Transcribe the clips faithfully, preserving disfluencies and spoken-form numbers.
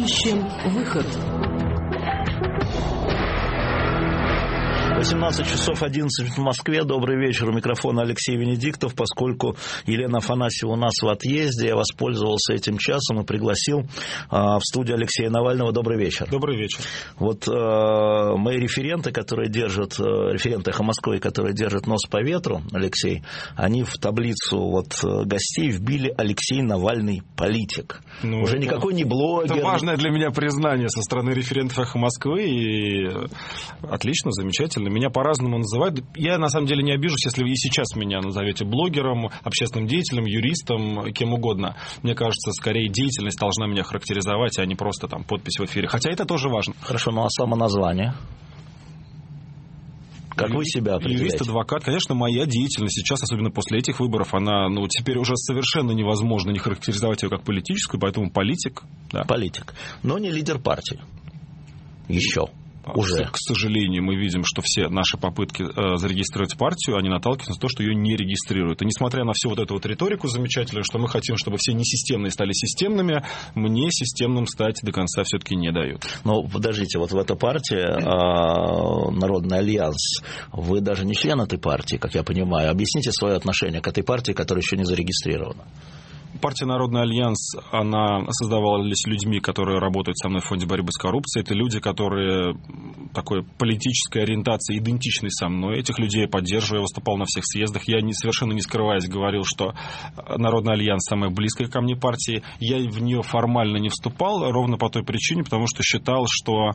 Ищем выход. восемнадцать часов одиннадцать в Москве. Добрый вечер. У микрофона Алексей Венедиктов. Поскольку Елена Афанасьева у нас в отъезде, я воспользовался этим часом и пригласил а, в студию Алексея Навального. Добрый вечер. Добрый вечер. Вот а, мои референты, которые держат, референты «Эхо Москвы», которые держат нос по ветру, Алексей, они в таблицу вот гостей вбили «Алексей Навальный политик». Ну, Уже никакой не блогер. Это важное для меня признание со стороны референтов «Эхо Москвы». И отлично, замечательно. Меня по-разному называют. Я, на самом деле, не обижусь, если вы и сейчас меня назовете блогером, общественным деятелем, юристом, кем угодно. Мне кажется, скорее деятельность должна меня характеризовать, а не просто там подпись в эфире. Хотя это тоже важно. Хорошо, ну а самоназвание? Как вы себя определяете? Юрист, адвокат. Конечно, моя деятельность сейчас, особенно после этих выборов, она, ну, теперь уже совершенно невозможно не характеризовать ее как политическую, поэтому политик. Да. Политик. Но не лидер партии. Еще. Уже. К сожалению, мы видим, что все наши попытки э, зарегистрировать партию, они наталкиваются на то, что ее не регистрируют. И несмотря на всю вот эту вот риторику замечательную, что мы хотим, чтобы все несистемные стали системными, мне системным стать до конца все-таки не дают. Но подождите, вот в этой партии э, Народный альянс, вы даже не член этой партии, как я понимаю. Объясните свое отношение к этой партии, которая еще не зарегистрирована. Партия «Народный альянс», она создавалась людьми, которые работают со мной в Фонде борьбы с коррупцией. Это люди, которые такой политической ориентации идентичны со мной. Этих людей я поддерживаю, я выступал на всех съездах. Я не, совершенно не скрываясь говорил, что «Народный альянс» самая близкая ко мне партия. Я в нее формально не вступал, ровно по той причине, потому что считал, что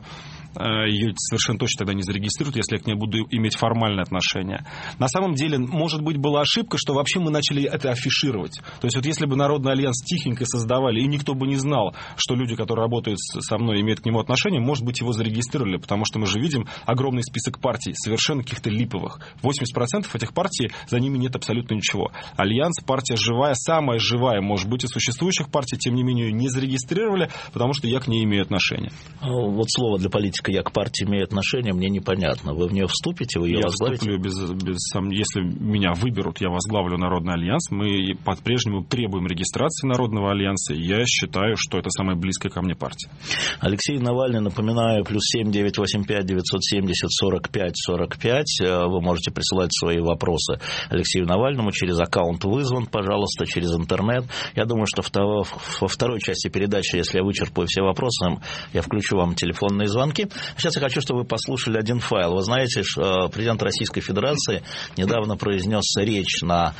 ее совершенно точно тогда не зарегистрируют, если я к ней буду иметь формальное отношение. На самом деле, может быть, была ошибка, что вообще мы начали это афишировать. То есть вот если бы Народный альянс тихенько создавали, и никто бы не знал, что люди, которые работают со мной, имеют к нему отношение, может быть, его зарегистрировали, потому что мы же видим огромный список партий, совершенно каких-то липовых. восемьдесят процентов этих партий, за ними нет абсолютно ничего. Альянс, партия живая, самая живая, может быть, из существующих партий, тем не менее, не зарегистрировали, потому что я к ней имею отношение. Вот слово для политика «я к партии имею отношение» мне непонятно. Вы в нее вступите, вы ее я возглавите? Я вступлю, без, без, если меня выберут, я возглавлю Народный альянс, мы по-прежнему требуем регистрации Народного альянса. Я считаю, что это самая близкая ко мне партия. Алексей Навальный, напоминаю, плюс семь девятьсот восемьдесят пять девятьсот семьдесят сорок пять сорок пять. Вы можете присылать свои вопросы Алексею Навальному через аккаунт «Вызван», пожалуйста, через интернет. Я думаю, что во второй части передачи, если я вычерпаю все вопросы, я включу вам телефонные звонки. Сейчас я хочу, чтобы вы послушали один файл. Вы знаете, что президент Российской Федерации недавно произнес речь на,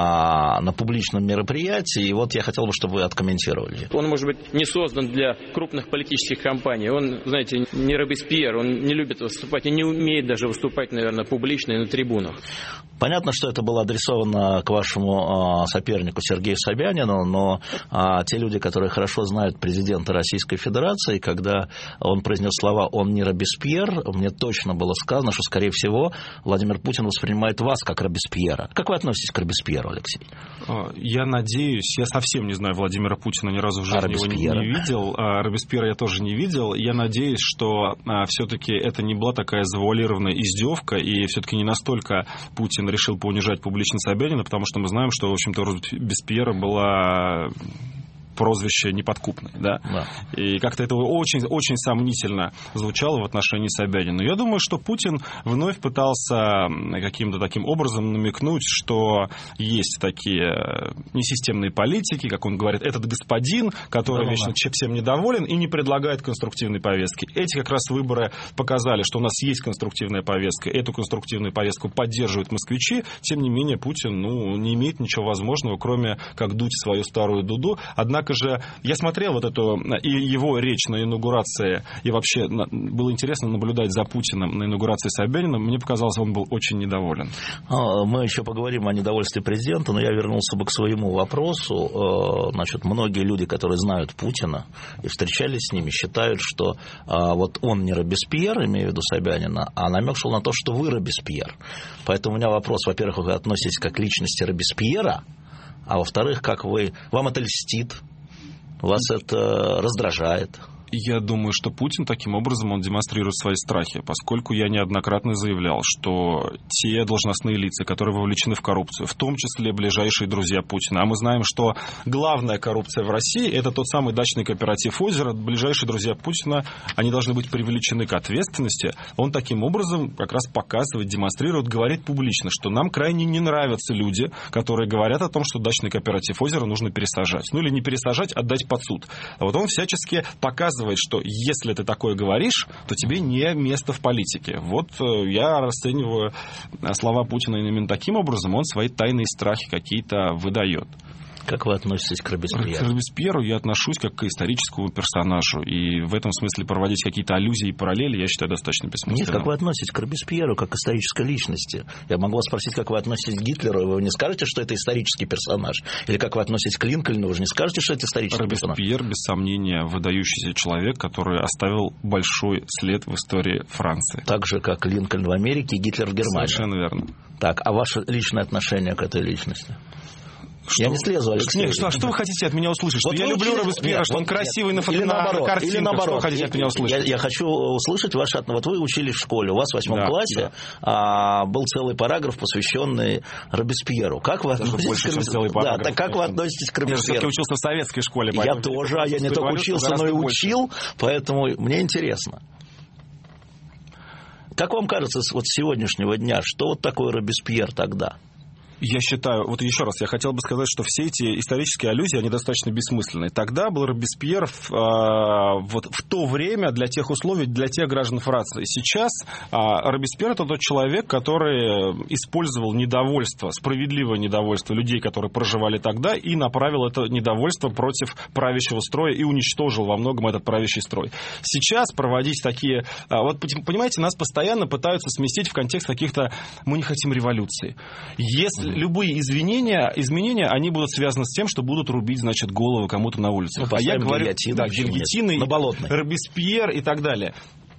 на публичном мероприятии, и вот я хотел бы, чтобы вы откомментировали. Он, может быть, не создан для крупных политических кампаний. Он, знаете, не Робеспьер, он не любит выступать и не умеет даже выступать, наверное, публично и на трибунах. Понятно, что это было адресовано к вашему сопернику Сергею Собянину, но те люди, которые хорошо знают президента Российской Федерации, когда он произнес слова «он не Робеспьер», мне точно было сказано, что, скорее всего, Владимир Путин воспринимает вас как Робеспьера. Как вы относитесь к Робеспьеру, Алексей? Я надеюсь, я совсем не знаю Владимира Путина, ни разу в жизни а его не, не видел. А Робеспьера я тоже не видел. Я надеюсь, что а, все-таки это не была такая завуалированная издевка, и все-таки не настолько Путин решил поунижать публично Собянина, потому что мы знаем, что, в общем-то, Робеспьера была... прозвище неподкупное, да? Да. И как-то это очень, очень сомнительно звучало в отношении Собянина. Я думаю, что Путин вновь пытался каким-то таким образом намекнуть, что есть такие несистемные политики, как он говорит, этот господин, который да, вечно да. всем недоволен и не предлагает конструктивной повестки. Эти как раз выборы показали, что у нас есть конструктивная повестка. Эту конструктивную повестку поддерживают москвичи. Тем не менее, Путин ну, не имеет ничего возможного, кроме как дуть свою старую дуду. Однако же я смотрел вот эту и его речь на инаугурации, и вообще было интересно наблюдать за Путиным на инаугурации Собянина. Мне показалось, он был очень недоволен. Мы еще поговорим о недовольстве президента, но я вернулся бы к своему вопросу. Значит, многие люди, которые знают Путина и встречались с ними, считают, что вот он не Робеспьер, имею в виду Собянина, а намек шел на то, что вы Робеспьер. Поэтому у меня вопрос, во-первых, вы относитесь как к личности Робеспьера, а во-вторых, как вы, вам это льстит? Вас это раздражает? Я думаю, что Путин таким образом он демонстрирует свои страхи, поскольку я неоднократно заявлял, что те должностные лица, которые вовлечены в коррупцию, в том числе ближайшие друзья Путина, а мы знаем, что главная коррупция в России – это тот самый дачный кооператив «Озеро», ближайшие друзья Путина, они должны быть привлечены к ответственности. Он таким образом как раз показывает, демонстрирует, говорит публично, что нам крайне не нравятся люди, которые говорят о том, что дачный кооператив «Озеро» нужно пересажать. Ну или не пересажать, отдать под суд. А вот он всячески показывает, что если ты такое говоришь, то тебе не место в политике. Вот я расцениваю слова Путина именно таким образом, он свои тайные страхи какие-то выдает. Как вы относитесь к Робеспьеру? К Робеспьеру я отношусь как к историческому персонажу. И в этом смысле проводить какие-то аллюзии и параллели, я считаю, достаточно бессмысленно. Нет, как вы относитесь к Робеспьеру, как к исторической личности? Я могу вас спросить, как вы относитесь к Гитлеру, вы не скажете, что это исторический персонаж? Или как вы относитесь к Линкольну, вы же не скажете, что это исторический персонаж? Робеспьер, без сомнения, выдающийся человек, который оставил большой след в истории Франции. Так же, как Линкольн в Америке и Гитлер в Германии. Совершенно верно. Так, а ваше личное отношение к этой личности? Что? Я не слезу, Алексей. Нет, что, а что вы хотите от меня услышать? Что вот я люблю учили... Робеспьера, нет, что он вот, красивый нет. на, или на наоборот, картинках? или наоборот. Что вы хотите от меня услышать? Я, я хочу услышать ваше отношение. Вот вы учились в школе, у вас в восьмом да, классе да. А, был целый параграф, посвященный Робеспьеру. Как вы относитесь больше, к Робеспьеру? Да, так как вы относитесь к Робеспьеру? Я все-таки учился в советской школе. Я тоже, а я не только учился, но и учил, больше. Поэтому мне интересно. Как вам кажется, вот с сегодняшнего дня, что вот такое Робеспьер тогда? Я считаю, вот еще раз, я хотел бы сказать, что все эти исторические аллюзии, они достаточно бессмысленны. Тогда был Робеспьер в, э, вот в то время для тех условий, для тех граждан Франции. Сейчас э, Робеспьер – это тот человек, который использовал недовольство, справедливое недовольство людей, которые проживали тогда, и направил это недовольство против правящего строя и уничтожил во многом этот правящий строй. Сейчас проводить такие... Э, вот, понимаете, нас постоянно пытаются сместить в контекст каких-то... Мы не хотим революции. Если любые извинения, изменения, они будут связаны с тем, что будут рубить, значит, голову кому-то на улице. Ну, а я говорю, гильотины, да, гильотины, на Болотной. Робеспьер и так далее.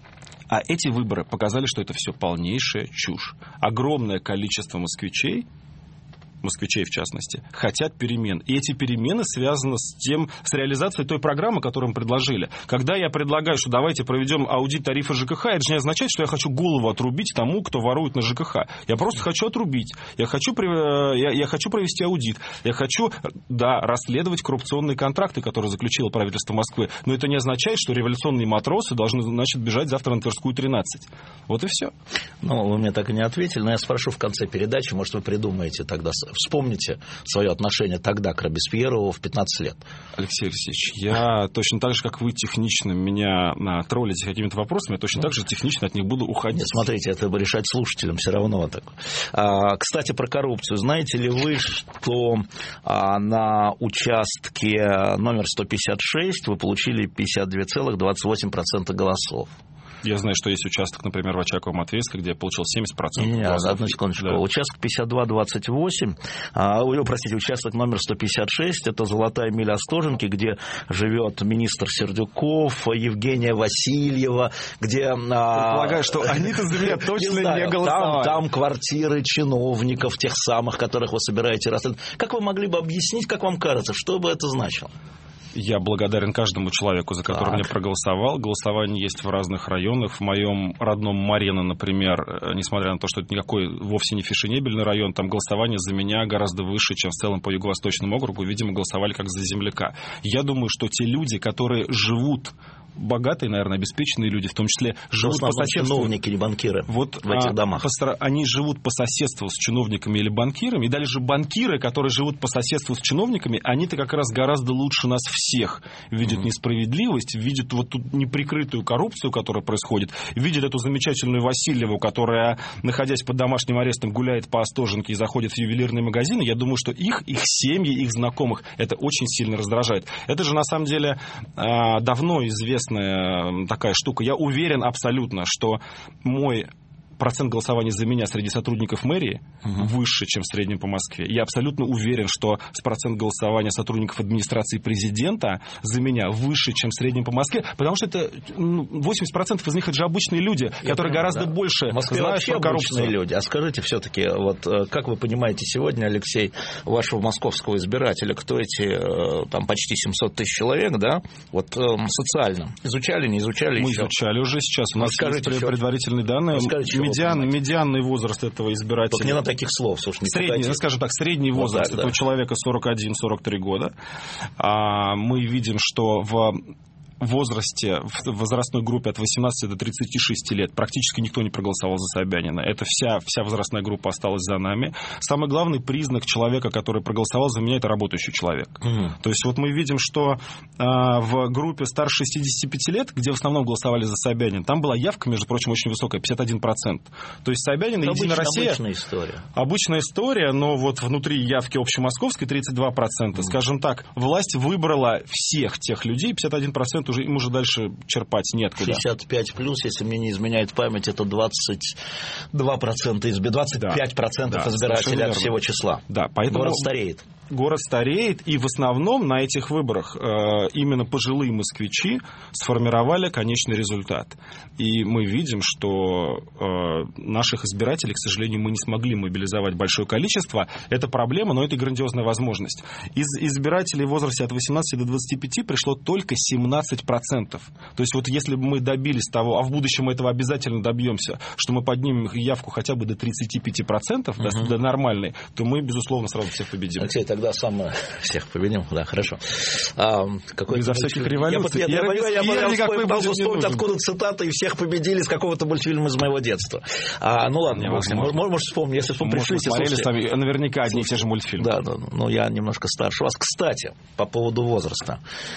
А эти выборы показали, что это все полнейшая чушь. Огромное количество москвичей, москвичей в частности, хотят перемен. И эти перемены связаны с тем, с реализацией той программы, которую мы предложили. Когда я предлагаю, что давайте проведем аудит тарифа ЖКХ, это же не означает, что я хочу голову отрубить тому, кто ворует на ЖКХ. Я просто хочу отрубить. Я хочу, я, я хочу провести аудит. Я хочу, да, расследовать коррупционные контракты, которые заключило правительство Москвы. Но это не означает, что революционные матросы должны, значит, бежать завтра на Тверскую тринадцать. Вот и все. Ну, вы мне так и не ответили, но я спрошу в конце передачи, может, вы придумаете тогда... Вспомните свое отношение тогда к Робеспьеру в пятнадцать лет. Алексей Алексеевич, я точно так же, как вы технично меня на, троллите какими-то вопросами, я точно ну, так же технично от них буду уходить. Нет, смотрите, это решать слушателям все равно. Так. А, кстати, про коррупцию. Знаете ли вы, что а, на участке номер сто пятьдесят шесть вы получили пятьдесят два целых двадцать восемь сотых процента голосов? Я знаю, что есть участок, например, в Очаково-Матвейске, где я получил семьдесят процентов. Нет, голосов. одну секундочку. Да. Участок пятьдесят два двадцать восемь, а, простите, участок номер сто пятьдесят шесть, это Золотая миля Остоженки, где живет министр Сердюков, Евгения Васильева, где... Предполагаю, что они-то за меня точно не голосовали. Там квартиры чиновников, тех самых, которых вы собираете расследовать. Как вы могли бы объяснить, как вам кажется, что бы это значило? Я благодарен каждому человеку, за который меня проголосовал. Голосование есть в разных районах. В моем родном Марено, например, несмотря на то, что это никакой вовсе не фешенебельный район, там голосование за меня гораздо выше, чем в целом по Юго-Восточному округу. Видимо, голосовали как за земляка. Я думаю, что те люди, которые живут... богатые, наверное, обеспеченные люди, в том числе живут по соседству. Чиновники или банкиры вот, в этих а, домах. По, они живут по соседству с чиновниками или банкирами, и даже банкиры, которые живут по соседству с чиновниками, они-то как раз гораздо лучше нас всех видят mm-hmm. несправедливость, видят вот ту неприкрытую коррупцию, которая происходит, видят эту замечательную Васильеву, которая, находясь под домашним арестом, гуляет по Остоженке и заходит в ювелирные магазины. Я думаю, что их, их семьи, их знакомых это очень сильно раздражает. Это же, на самом деле, давно известно такая штука. Я уверен абсолютно, что мой процент голосования за меня среди сотрудников мэрии угу. выше, чем в среднем по Москве. Я абсолютно уверен, что с процент голосования сотрудников администрации президента за меня выше, чем в среднем по Москве, потому что это восемьдесят процентов из них это же обычные люди, Я которые понимаю, гораздо да. больше знают про коррупцию. Люди. А скажите все-таки, вот как вы понимаете сегодня, Алексей, вашего московского избирателя, кто эти там почти семьсот тысяч человек, да, вот социально изучали, не изучали Мы еще? изучали уже сейчас. У нас Расскажите, есть предварительные данные. Медиан, медианный возраст этого избирателя. Только не на таких слов, слушай, не средний, ну, скажем так, средний возраст вот так, этого да. человека сорок один - сорок три года. А мы видим, что в возрасте, в возрастной группе от восемнадцати до тридцати шести лет практически никто не проголосовал за Собянина. Это вся, вся возрастная группа осталась за нами. Самый главный признак человека, который проголосовал за меня, это работающий человек. Mm. То есть вот мы видим, что а, в группе старше шестидесяти пяти лет, где в основном голосовали за Собянина, там была явка, между прочим, очень высокая, пятьдесят один процент. То есть Собянин и Единая Россия... Обычная история. Обычная история, но вот внутри явки общемосковской тридцать два процента. Mm. Скажем так, власть выбрала всех тех людей, пятьдесят один процент уже, им уже дальше черпать неоткуда. шестьдесят пять плюс, если мне не изменяет память, это двадцать два процента, двадцать пять процентов да, избирателей от всего числа. Да, поэтому город стареет. Город стареет, и в основном на этих выборах э, именно пожилые москвичи сформировали конечный результат. И мы видим, что э, наших избирателей, к сожалению, мы не смогли мобилизовать большое количество. Это проблема, но это грандиозная возможность. Из избирателей в возрасте от восемнадцати до двадцати пяти пришло только семнадцать процентов. То есть вот если бы мы добились того, а в будущем мы этого обязательно добьемся, что мы поднимем их явку хотя бы до тридцати пяти процентов, угу. до, до нормальной, то мы, безусловно, сразу всех победим. Алексей, тогда сам всех победим, да, хорошо. А, Из-за всяких революций. Я, я, я, я, я, я пытался вспомнить, откуда цитата, и всех победили с какого-то мультфильма из моего детства. А, ну ладно, может, может вспомнить, если вспомнить, пришлите. Смотрели сами, наверняка одни и те же мультфильмы. Да, да, но я немножко старше вас. Кстати, по поводу возраста.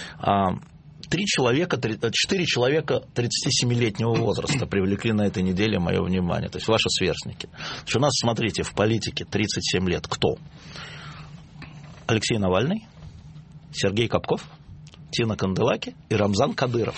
Три человека, четыре человека тридцатисемилетнего возраста привлекли на этой неделе мое внимание. То есть ваши сверстники. У нас, смотрите, в политике тридцать семь лет. Кто? Алексей Навальный, Сергей Капков, Тина Канделаки и Рамзан Кадыров.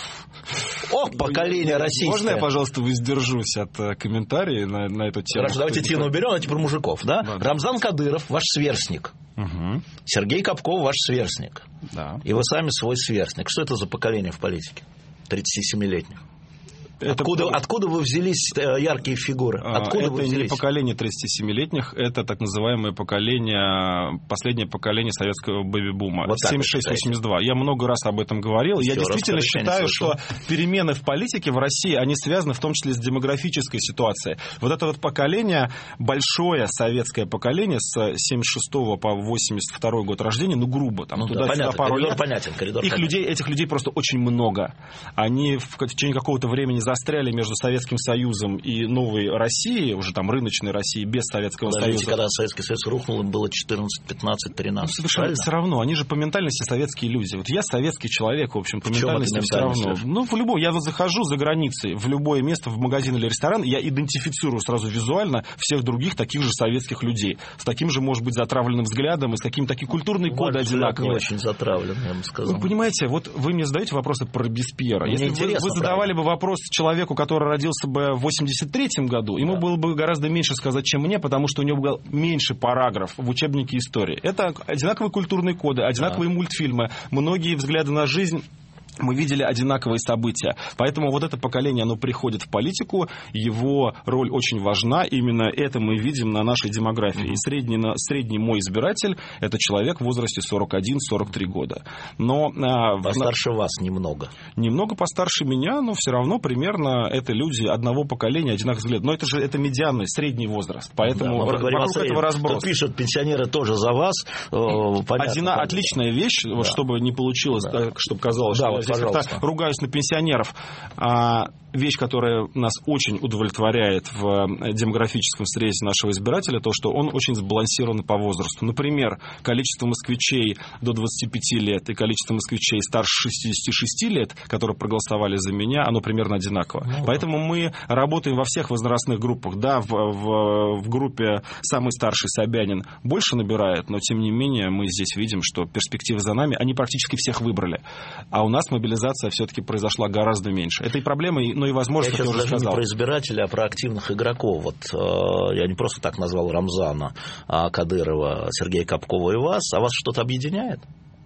О, поколение российское. Можно я, пожалуйста, воздержусь от э, комментариев на, на эту тему? Хорошо, давайте Тину уберем, а теперь мужиков, да? да? Рамзан Кадыров, ваш сверстник. Угу. Сергей Капков, ваш сверстник. Да. И вы сами свой сверстник. Что это за поколение в политике? тридцатисемилетних. Откуда, это... откуда вы взялись, яркие фигуры? Откуда это вы взялись? Не поколение тридцатисемилетних, это так называемое поколение, последнее поколение советского бэби-бума. Вот семьдесят шесть восемьдесят два. Я много раз об этом говорил. Все, я действительно считаю, что перемены в политике в России, они связаны в том числе с демографической ситуацией. Вот это вот поколение, большое советское поколение с семьдесят шестого по восемьдесят второй год рождения, ну грубо, там ну, туда-сюда да, пару коридор лет. Понятен, коридор Их понятен. людей, этих людей просто очень много. Они в течение какого-то времени застряли между Советским Союзом и новой Россией, уже там рыночной Россией, без Советского Подождите, Союза. Когда Советский Союз рухнул, им было четырнадцать, пятнадцать, тринадцать. Ну, совершенно все равно. Они же по ментальности советские люди. Вот я советский человек, в общем, по в ментальности все равно. Ну, в любой. Я вот захожу за границей, в любое место, в магазин или ресторан, я идентифицирую сразу визуально всех других таких же советских людей. С таким же, может быть, затравленным взглядом и с какими-то такие культурные ну, коды одинаковые. Не очень затравленный, я бы сказал. Вы понимаете, вот вы мне задаете вопросы про Робеспьера. Если вы, вы задавали правильно. бы вопрос человеку, который родился бы в восемьдесят третьем году, ему да. было бы гораздо меньше сказать, чем мне, потому что у него был меньше параграф в учебнике истории. Это одинаковые культурные коды, одинаковые да. мультфильмы, многие взгляды на жизнь. Мы видели одинаковые события. Поэтому вот это поколение, оно приходит в политику, его роль очень важна. Именно это мы видим на нашей демографии. И средний, средний мой избиратель – это человек в возрасте сорок один - сорок три года. Но, постарше вас немного. Немного постарше меня, но все равно примерно это люди одного поколения, одинаковых взглядов. Но это же это медианный, средний возраст. Поэтому да, вокруг этого разброс. Кто пишет, пенсионеры тоже за вас. Понятно, Одина, отличная вещь, да. вот, чтобы не получилось, да. так, чтобы казалось, да, что... Здесь как-то ругаюсь на пенсионеров. А, вещь, которая нас очень удовлетворяет в демографическом срезе нашего избирателя, то, что он очень сбалансирован по возрасту. Например, количество москвичей до двадцати пяти лет и количество москвичей старше шестидесяти шести лет, которые проголосовали за меня, оно примерно одинаково. Ну, Поэтому мы работаем во всех возрастных группах. Да, в, в, в группе самый старший Собянин больше набирает, но тем не менее мы здесь видим, что перспективы за нами, они практически всех выбрали. А у нас мы мобилизация все-таки произошла гораздо меньше. Это и проблема, но и возможность, как я уже даже сказал. Не про избирателей, а про активных игроков. Вот э, я не просто так назвал Рамзана, а Кадырова, Сергея Капкова и вас, а вас что-то объединяет?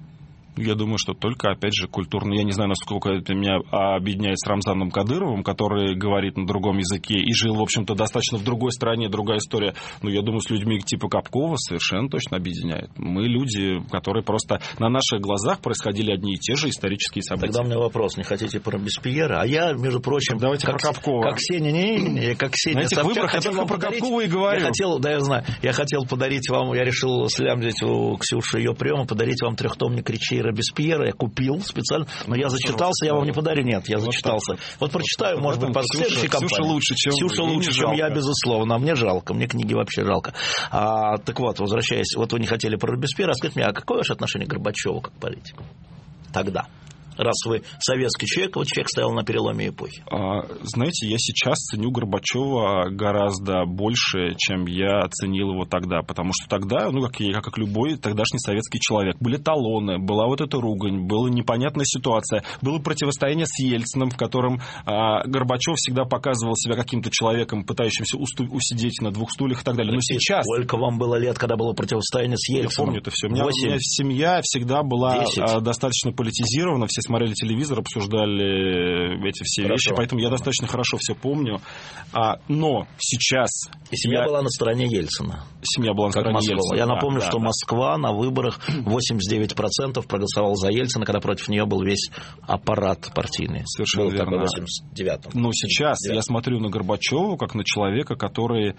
Я думаю, что только, опять же, культурно. Я не знаю, насколько это меня объединяет с Рамзаном Кадыровым, который говорит на другом языке и жил, в общем-то, достаточно в другой стране, другая история. Но я думаю, с людьми типа Капкова совершенно точно объединяет. Мы люди, которые просто на наших глазах происходили одни и те же исторические события. Тогда у меня вопрос. Не хотите про Робеспьера? А я, между прочим... Так давайте как, про Капкова. Как Ксения, не, не, не, как Ксения на этих Собчак, выборах я только про Капкова и говорю. Я хотел, да, я знаю. Я хотел подарить вам, я решил слямзить у Ксюши ее приема, подарить вам трехтомник речей Робеспьера. Я купил специально, но я зачитался, я вам не подарю, нет, я зачитался. Вот прочитаю, вот может быть, по следующей кампании. Ксюша лучше, чем, Ксюша лучше, чем я, безусловно, а мне жалко, мне книги вообще жалко. А, так вот, возвращаясь, вот вы не хотели про Робеспьера, скажите мне, а какое ваше отношение к Горбачеву как политику тогда? Раз вы советский человек, вот человек стоял на переломе эпохи. А, знаете, я сейчас ценю Горбачева гораздо больше, чем я ценил его тогда. Потому что тогда, ну, как я, как любой тогдашний советский человек, были талоны, была вот эта ругань, была непонятная ситуация, было противостояние с Ельциным, в котором а, Горбачев всегда показывал себя каким-то человеком, пытающимся усту- усидеть на двух стульях и так далее. Но Алексей, сейчас... Сколько вам было лет, когда было противостояние с Ельциным? Я помню это все. У меня, у меня семья всегда была а, достаточно политизирована, все смотрели телевизор, обсуждали эти все хорошо. Вещи, поэтому я достаточно хорошо все помню. А, но сейчас... И семья я... была на стороне Ельцина. Семья была на как стороне Москва. Ельцина. Я да, напомню, да, что да. Москва на выборах восемьдесят девять процентов проголосовала за Ельцина, когда против нее был весь аппарат партийный. Совершенно был верно. В восемьдесят девятом. Но сейчас я смотрю на Горбачева как на человека, который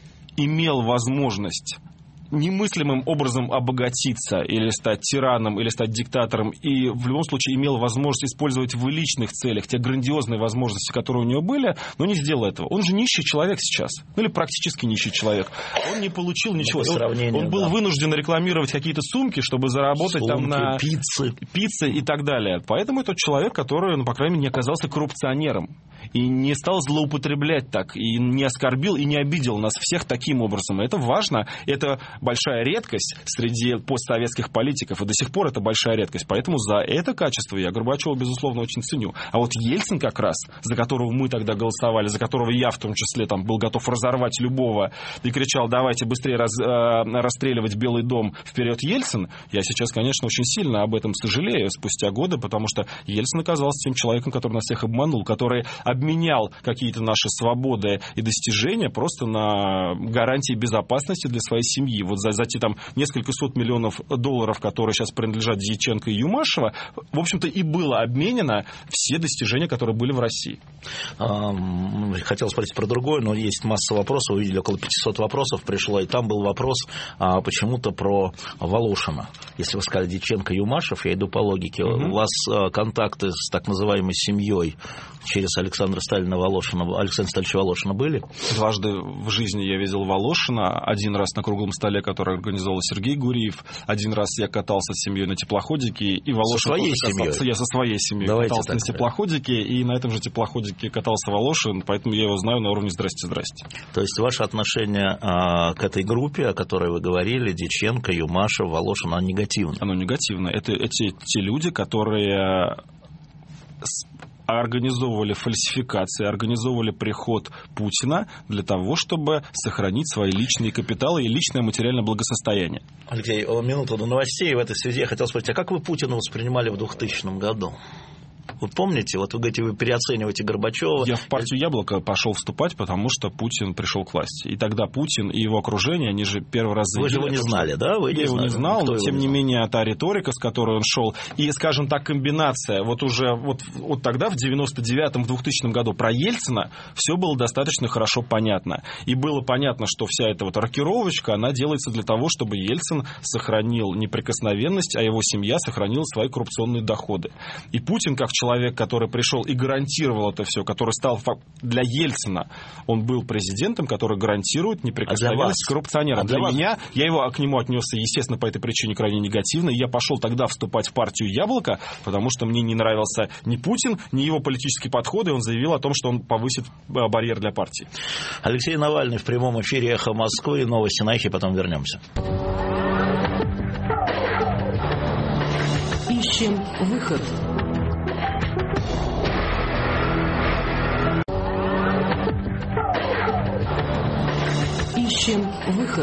имел возможность немыслимым образом обогатиться или стать тираном, или стать диктатором, и в любом случае имел возможность использовать в личных целях те грандиозные возможности, которые у него были, но не сделал этого. Он же нищий человек сейчас, ну или практически нищий человек. Он не получил ничего. Он, он был да. вынужден рекламировать какие-то сумки, чтобы заработать сумки, там на пиццы. пиццы и так далее. Поэтому это человек, который, ну, по крайней мере, не оказался коррупционером и не стал злоупотреблять так, и не оскорбил, и не обидел нас всех таким образом. Это важно, это большая редкость среди постсоветских политиков, и до сих пор это большая редкость. Поэтому за это качество я Горбачева, безусловно, очень ценю. А вот Ельцин как раз, за которого мы тогда голосовали, за которого я в том числе там был готов разорвать любого и кричал, давайте быстрее раз, э, расстреливать Белый дом, вперед Ельцин, я сейчас, конечно, очень сильно об этом сожалею спустя годы, потому что Ельцин оказался тем человеком, который нас всех обманул, который обменял какие-то наши свободы и достижения просто на гарантии безопасности для своей семьи. Вот за, за те там несколько сот миллионов долларов, которые сейчас принадлежат Дьяченко и Юмашева, в общем-то, и было обменено все достижения, которые были в России. Хотел спросить про другое, но есть масса вопросов. Вы видели, около пятьсот вопросов пришло, и там был вопрос а, почему-то про Волошина. Если вы сказали Дьяченко и Юмашев, я иду по логике. Угу. У вас а, контакты с так называемой семьей через Александра Сталина Волошина, Александра Сталича Волошина были? Дважды в жизни я видел Волошина. Один раз на круглом столе, который организовал Сергей Гуриев. Один раз я катался с семьей на теплоходике. И Волошин со своей семьей? Я со своей семьей Давайте катался на теплоходике. И на этом же теплоходике катался Волошин. Поэтому я его знаю на уровне «здрасте-здрасте». То есть ваше отношение а, к этой группе, о которой вы говорили, Дьяченко, Юмашев, Волошин, оно негативно? Оно негативно. Это эти, те люди, которые организовывали фальсификации, организовывали приход Путина для того, чтобы сохранить свои личные капиталы и личное материальное благосостояние. Алексей, минуту до новостей. В этой связи я хотел спросить, а как вы Путина воспринимали в двухтысячном году? Вы помните, вот вы говорите, вы переоцениваете Горбачева. Я в партию «Яблоко» пошел вступать, потому что Путин пришел к власти. И тогда Путин и его окружение, они же первый раз заявили... Вы же его не знали, да? Вы я не его знали. не знал, Кто но тем не знал? Менее та риторика, с которой он шел, и, скажем так, комбинация, вот уже вот, вот тогда, в девяносто девятом, в двухтысячном году про Ельцина все было достаточно хорошо понятно. И было понятно, что вся эта вот рокировочка, она делается для того, чтобы Ельцин сохранил неприкосновенность, а его семья сохранила свои коррупционные доходы. И Путин, как человек, который пришел и гарантировал это все, который стал для Ельцина, он был президентом, который гарантирует неприкосновенность а коррупционера. А для, для меня, я его к нему отнесся, естественно, по этой причине крайне негативно, и я пошел тогда вступать в партию «Яблоко», потому что мне не нравился ни Путин, ни его политические подходы, и он заявил о том, что он повысит барьер для партии. Алексей Навальный в прямом эфире «Эхо Москвы», новости на «Эхе», потом вернемся. Ищем выход. Ищем выход.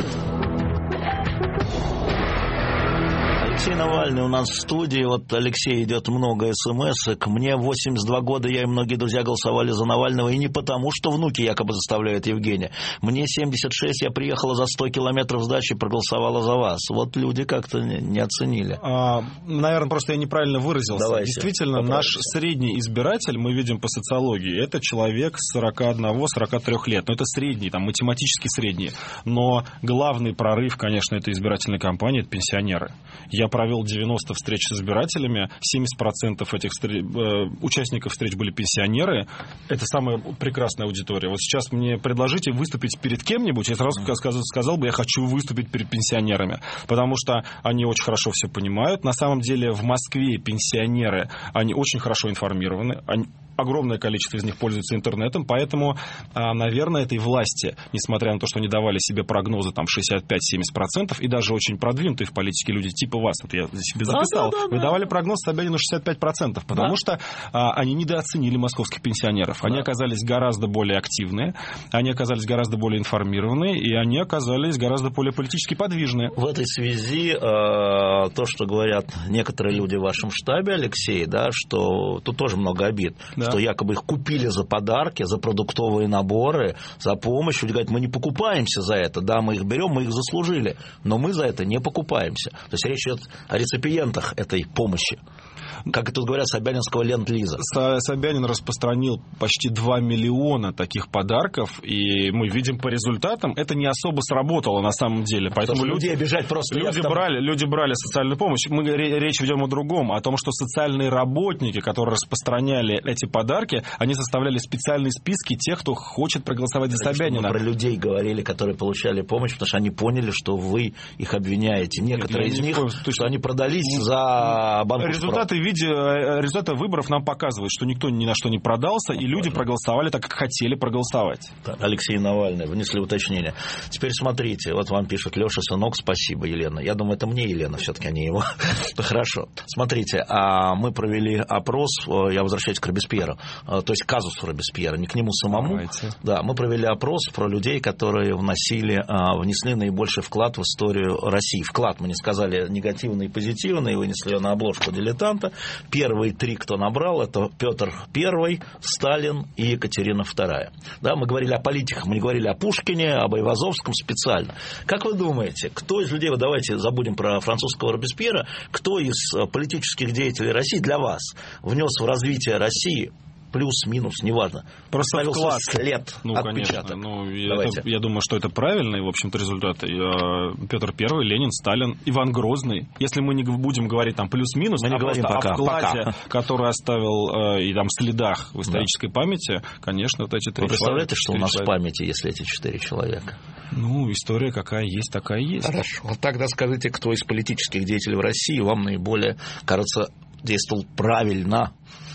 Алексей Навальный у нас в студии. Вот Алексей, идет много смс-ок. Мне восемьдесят два года, я и многие друзья голосовали за Навального. И не потому, что внуки якобы заставляют Евгения. Мне семьдесят шесть, я приехала за сто километров с дачи и проголосовала за вас. Вот люди как-то не оценили. А, наверное, просто я неправильно выразился. Давайте, Действительно, поправимся. наш средний избиратель, мы видим по социологии, это человек сорок один - сорок три лет. Но это средний, там, математически средний. Но главный прорыв, конечно, этой избирательной кампании – это пенсионеры. Я провел девяносто встреч с избирателями, семьдесят процентов этих встреч, э, участников встреч были пенсионеры. Это самая прекрасная аудитория. Вот сейчас мне предложите выступить перед кем-нибудь, я сразу сказал, сказал бы, я хочу выступить перед пенсионерами, потому что они очень хорошо все понимают. На самом деле в Москве пенсионеры, они очень хорошо информированы, они огромное количество из них пользуются интернетом, поэтому, наверное, этой власти, несмотря на то, что они давали себе прогнозы там шестьдесят пять - семьдесят процентов, и даже очень продвинутые в политике люди типа вас, вот я себе записал, да, да, да, вы давали прогноз Собянину шестьдесят пять процентов, потому да. что а, они недооценили московских пенсионеров. Они да. оказались гораздо более активные, они оказались гораздо более информированные, и они оказались гораздо более политически подвижные. В этой связи э, то, что говорят некоторые люди в вашем штабе, Алексей, да, что тут тоже много обид. Да. Что якобы их купили за подарки, за продуктовые наборы, за помощь. Люди говорят, мы не покупаемся за это. Да, мы их берем, мы их заслужили, но мы за это не покупаемся. То есть речь идет о реципиентах этой помощи. Как это говорят, собянинского ленд-лиза. Собянин распространил почти два миллиона таких подарков, и мы видим по результатам, это не особо сработало на самом деле. Поэтому люди, обижать просто люди, брали, люди брали социальную помощь. Мы речь ведем о другом, о том, что социальные работники, которые распространяли эти подарки, они составляли специальные списки тех, кто хочет проголосовать за Собянина. Мы про людей говорили, которые получали помощь, потому что они поняли, что вы их обвиняете. Некоторые Нет, из них, помню, что они продались за банковскую. Результаты виде, результаты выборов нам показывают, что никто ни на что не продался, и люди проголосовали так, как хотели проголосовать. Алексей Навальный, внесли уточнение. Теперь смотрите, вот вам пишет Леша, сынок, спасибо, Елена. Я думаю, это мне Елена все-таки, а не его. Хорошо. Смотрите, мы провели опрос, я возвращаюсь к Робеспьеру, то есть к казусу Робеспьера, не к нему самому. Давайте. Да, мы провели опрос про людей, которые вносили, внесли наибольший вклад в историю России. Вклад, мы не сказали негативный и позитивный, вынесли ее на обложку «Дилетанта». Первые три, кто набрал, это Петр Первый, Сталин и Екатерина Вторая. Да, мы говорили о политиках, мы не говорили о Пушкине, об Айвазовском специально. Как вы думаете, кто из людей, вот давайте забудем про французского Робеспьера, кто из политических деятелей России для вас внес в развитие России плюс-минус, неважно, просто вклад, след, ну, отпечаток? Конечно, ну, это, я думаю, что это правильный, в общем-то, результат. Петр Первый, Ленин, Сталин, Иван Грозный. Если мы не будем говорить там плюс-минус, мы не а говорим просто пока, о вкладе, пока. который оставил и там следах в исторической да. памяти, конечно, вот эти три Вы представляете, человека, что у нас человека. в памяти, если эти четыре человека? Ну, история какая есть, такая есть. Хорошо. Вот тогда скажите, кто из политических деятелей в России вам наиболее, кажется, действовал правильно?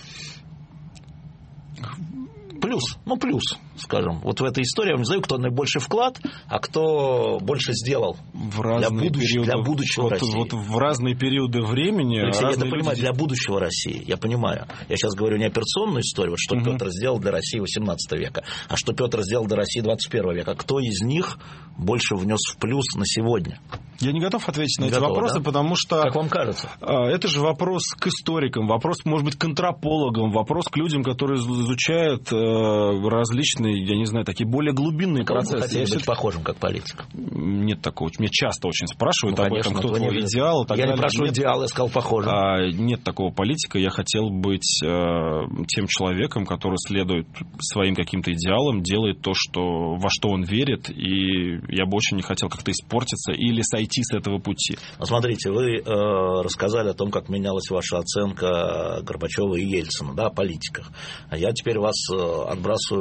Плюс, ну плюс, скажем. Вот в этой истории я не знаю, кто наибольший вклад, а кто больше сделал в для, будущ... периоды, для будущего вот, России. Вот в разные периоды времени. Алексей, я это люди... понимаю, для будущего России, я понимаю. Я сейчас говорю не операционную историю, вот что угу. Петр сделал для России восемнадцатого века, а что Петр сделал для России двадцать первого века. Кто из них больше внес в плюс на сегодня? Я не готов ответить на не эти готовы, вопросы, да? потому что... Как вам кажется? Это же вопрос к историкам, вопрос, может быть, к антропологам, вопрос к людям, которые изучают различные, я не знаю, такие более глубинные Кого процессы. Вы хотели я быть похожим как политик? Нет такого. Меня часто очень спрашивают ну, об этом, кто твой не... идеал. Я далее. не прошу нет, идеал, я сказал похожим. А, нет такого политика. Я хотел быть а, тем человеком, который следует своим каким-то идеалам, делает то, что, во что он верит, и я бы очень не хотел как-то испортиться или сойти с этого пути. Смотрите, вы э, рассказали о том, как менялась ваша оценка Горбачева и Ельцина, да, о политиках. А я теперь вас э, отбрасываю, пытаюсь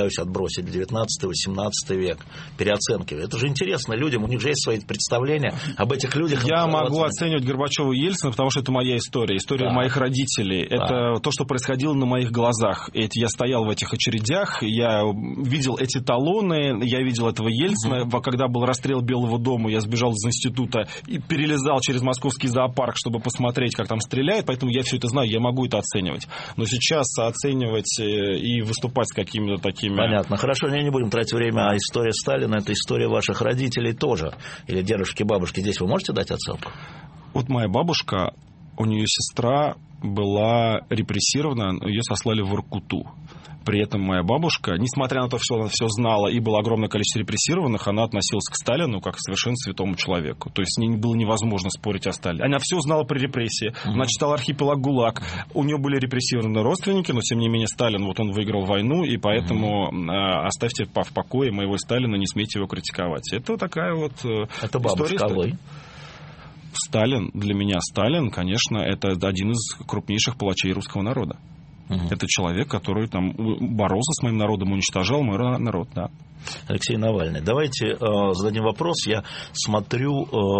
пытаюсь отбросить девятнадцатый-восемнадцатый век, переоценки. Это же интересно людям, у них же есть свои представления об этих людях. Я могу оценивать Горбачева и Ельцина, потому что это моя история, история да. моих родителей. Да. Это то, что происходило на моих глазах. Это я стоял в этих очередях, я видел эти талоны, я видел этого Ельцина. Угу. Когда был расстрел Белого дома, я сбежал из института и перелезал через московский зоопарк, чтобы посмотреть, как там стреляют. Поэтому я все это знаю, я могу это оценивать. Но сейчас оценивать и выступать с какими-то такими... Понятно. Хорошо, не будем тратить время. А история Сталина – это история ваших родителей тоже. Или дедушки, бабушки. Здесь вы можете дать оценку? Вот моя бабушка, у нее сестра была репрессирована, ее сослали в Воркуту. При этом моя бабушка, несмотря на то, что она все знала и было огромное количество репрессированных, она относилась к Сталину как к совершенно святому человеку. То есть с ней было невозможно спорить о Сталине. Она все знала при репрессии. Mm-hmm. Она читала «Архипелаг ГУЛАГ». У нее были репрессированы родственники, но тем не менее Сталин, вот он выиграл войну, и поэтому mm-hmm. э, оставьте в покое моего Сталина, не смейте его критиковать. Это такая вот э, это бабушка, история. А вы? Сталин, для меня Сталин, конечно, это один из крупнейших палачей русского народа. Угу. Это человек, который там боролся с моим народом, уничтожал мой народ, да. Алексей Навальный, давайте э, зададим вопрос. Я смотрю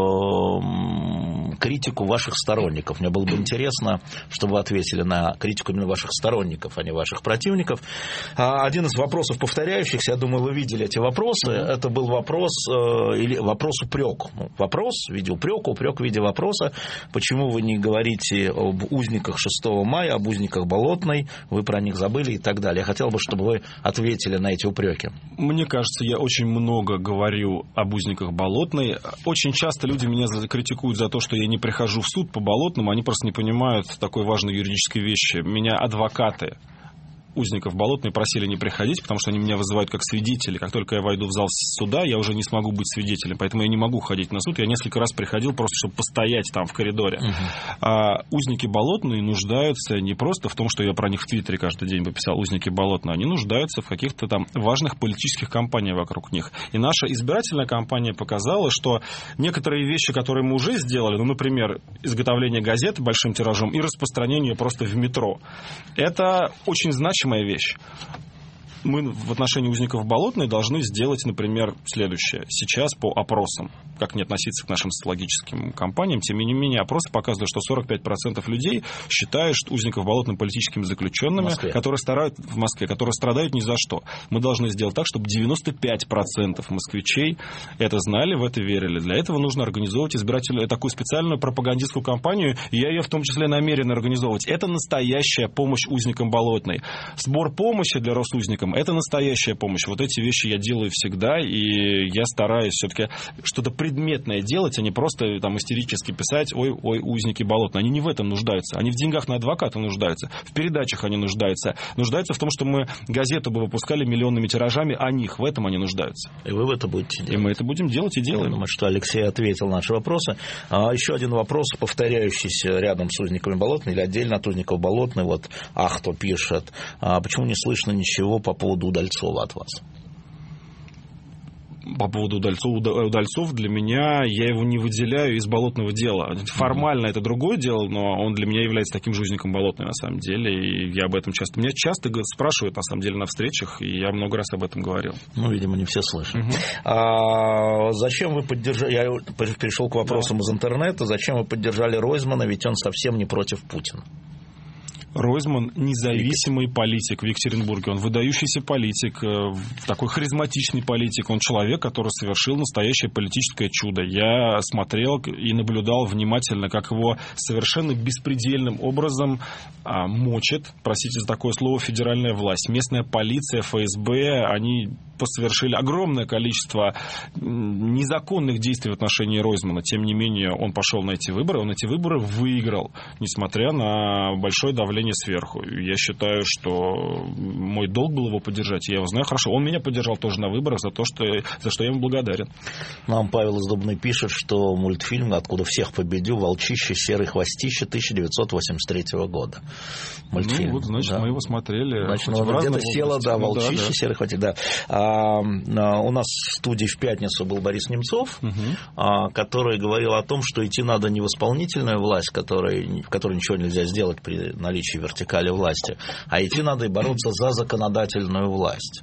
э, критику ваших сторонников. Мне было бы интересно, чтобы вы ответили на критику именно ваших сторонников, а не ваших противников. Один из вопросов повторяющихся, я думаю, вы видели эти вопросы. Это был вопрос, э, или вопрос упрек. Ну, вопрос в виде упрека, упрек в виде вопроса. Почему вы не говорите об узниках шестого мая, об узниках Болотной, вы про них забыли и так далее. Я хотел бы, чтобы вы ответили на эти упреки. Мне кажется, я очень много говорю об узниках Болотной. Очень часто люди меня критикуют за то, что я не прихожу в суд по Болотному. Они просто не понимают такой важной юридической вещи. Меня адвокаты узников Болотной просили не приходить, потому что они меня вызывают как свидетеля. Как только я войду в зал суда, я уже не смогу быть свидетелем, поэтому я не могу ходить на суд. Я несколько раз приходил просто, чтобы постоять там в коридоре. Uh-huh. А узники Болотной нуждаются не просто в том, что я про них в Твиттере каждый день выписал, узники Болотной, они нуждаются в каких-то там важных политических кампаниях вокруг них. И наша избирательная кампания показала, что некоторые вещи, которые мы уже сделали, ну, например, изготовление газеты большим тиражом и распространение ее просто в метро, это очень значимо моя вещь. Мы в отношении узников Болотной должны сделать, например, следующее. Сейчас по опросам, как не относиться к нашим социологическим кампаниям, тем не менее опросы показывают, что сорок пять процентов людей считают узников Болотной политическими заключенными, которые страдают в Москве, которые страдают ни за что. Мы должны сделать так, чтобы девяносто пять процентов москвичей это знали, в это верили. Для этого нужно организовывать избирательную такую специальную пропагандистскую кампанию, и я ее в том числе намерен организовывать. Это настоящая помощь узникам Болотной. Сбор помощи для Росузникам — это настоящая помощь. Вот эти вещи я делаю всегда, и я стараюсь все-таки что-то предметное делать, а не просто там истерически писать: ой, ой, узники Болотной. Они не в этом нуждаются. Они в деньгах на адвоката нуждаются, в передачах они нуждаются. Нуждаются в том, что мы газету бы выпускали миллионными тиражами о них. В этом они нуждаются. И вы в это будете делать. И мы это будем делать и делаем. Я думаю, что Алексей ответил на наши вопросы. А еще один вопрос, повторяющийся рядом с узниками Болотной или отдельно от узников Болотной. Вот Ахто пишет: а почему не слышно ничего по поводу Удальцова от вас? По поводу Удальцов, Удальцов для меня, я его не выделяю из Болотного дела. Формально mm-hmm. это другое дело, но он для меня является таким же узником Болотной на самом деле, и я об этом часто... Меня часто спрашивают, на самом деле, на встречах, и я много раз об этом говорил. Ну, видимо, не все слышат. Mm-hmm. А, зачем вы поддержали... Я перешел к вопросам да. из интернета. Зачем вы поддержали Ройзмана, ведь он совсем не против Путина? Ройзман независимый политик в Екатеринбурге. Он выдающийся политик, такой харизматичный политик. Он человек, который совершил настоящее политическое чудо. Я смотрел и наблюдал внимательно, как его совершенно беспредельным образом а, мочит, простите за такое слово, федеральная власть. Местная полиция, эф эс бэ, они совершили огромное количество незаконных действий в отношении Ройзмана. Тем не менее, он пошел на эти выборы, он эти выборы выиграл, несмотря на большое давление сверху. Я считаю, что мой долг был его поддержать. Я его знаю хорошо. Он меня поддержал тоже на выборах за то, что, за что я ему благодарен. Нам Павел из Дубны пишет, что мультфильм «Откуда всех победю. Волчище, серый хвостище» тысяча девятьсот восемьдесят третьего года. Мультфильм. Ну, вот, значит, да. мы его смотрели. Значит, ну, где-то село, да, «Волчище, ну, да, да. серый хвостище». Да. А, у нас в студии в пятницу был Борис Немцов, угу. а, который говорил о том, что идти надо не в исполнительную власть, которой, в которой ничего нельзя сделать при наличии наличии вертикали власти, а идти надо и бороться за законодательную власть.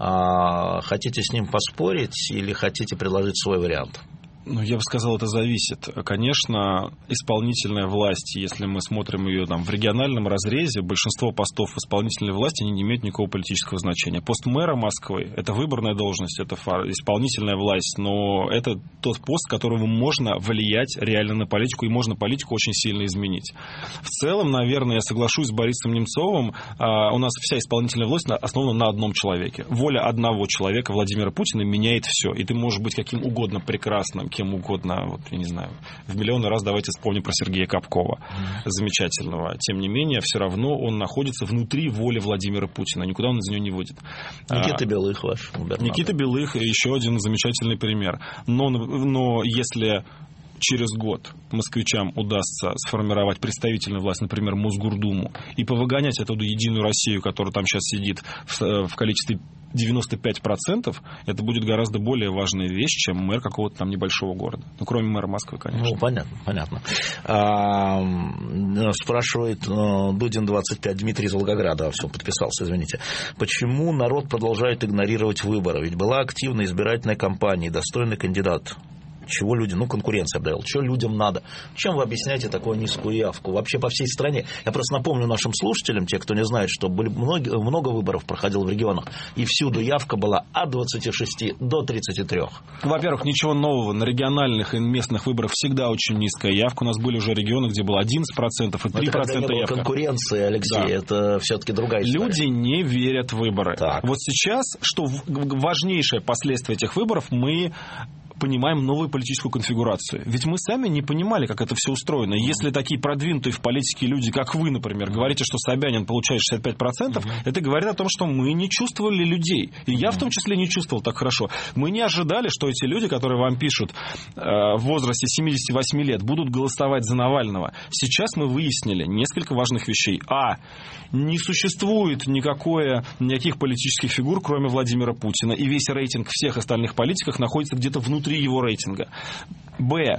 А, хотите с ним поспорить или хотите предложить свой вариант? Ну, я бы сказал, это зависит. Конечно, исполнительная власть, если мы смотрим ее там в региональном разрезе, большинство постов в исполнительной власти не имеют никакого политического значения. Пост мэра Москвы – это выборная должность, это исполнительная власть, но это тот пост, которому можно влиять реально на политику, и можно политику очень сильно изменить. В целом, наверное, я соглашусь с Борисом Немцовым, у нас вся исполнительная власть основана на одном человеке. Воля одного человека, Владимира Путина, меняет все, и ты можешь быть каким угодно прекрасным, кем угодно, вот, я не знаю, в миллионный раз давайте вспомним про Сергея Капкова, mm-hmm. замечательного. Тем не менее, все равно он находится внутри воли Владимира Путина, никуда он из нее не выйдет. Никита а, Белых ваш губернатор. Никита Белых еще один замечательный пример. Но, но если через год москвичам удастся сформировать представительную власть, например, Мосгордуму, и повыгонять оттуда Единую Россию, которая там сейчас сидит в, в количестве девяносто пять процентов, это будет гораздо более важная вещь, чем мэр какого-то там небольшого города. Ну, кроме мэра Москвы, конечно. Ну, понятно, понятно. А, спрашивает Дудин двадцать пять, Дмитрий из Волгограда, все, подписался, извините. Почему народ продолжает игнорировать выборы? Ведь была активная избирательная кампания, достойный кандидат. Чего люди, ну, конкуренция обдавила, что людям надо? Чем вы объясняете такую низкую явку? Вообще по всей стране. Я просто напомню нашим слушателям, те, кто не знает, что были много, много выборов проходило в регионах, и всюду явка была от двадцати шести до тридцати трёх. Во-первых, ничего нового. На региональных и местных выборах всегда очень низкая явка. У нас были уже регионы, где было одиннадцать процентов и три процента явка. Конкуренции, Алексей, да. Это все-таки другая история. Люди не верят в выборы. Так. Вот сейчас, что важнейшее последствие этих выборов, мы понимаем новую политическую конфигурацию. Ведь мы сами не понимали, как это все устроено. Если такие продвинутые в политике люди, как вы, например, говорите, что Собянин получает шестьдесят пять процентов, mm-hmm. это говорит о том, что мы не чувствовали людей. И mm-hmm. я в том числе не чувствовал так хорошо. Мы не ожидали, что эти люди, которые вам пишут э, в возрасте семидесяти восьми лет, будут голосовать за Навального. Сейчас мы выяснили несколько важных вещей. А. Не существует никакое, никаких политических фигур, кроме Владимира Путина. И весь рейтинг всех остальных политиков находится где-то внутри его рейтинга. Б.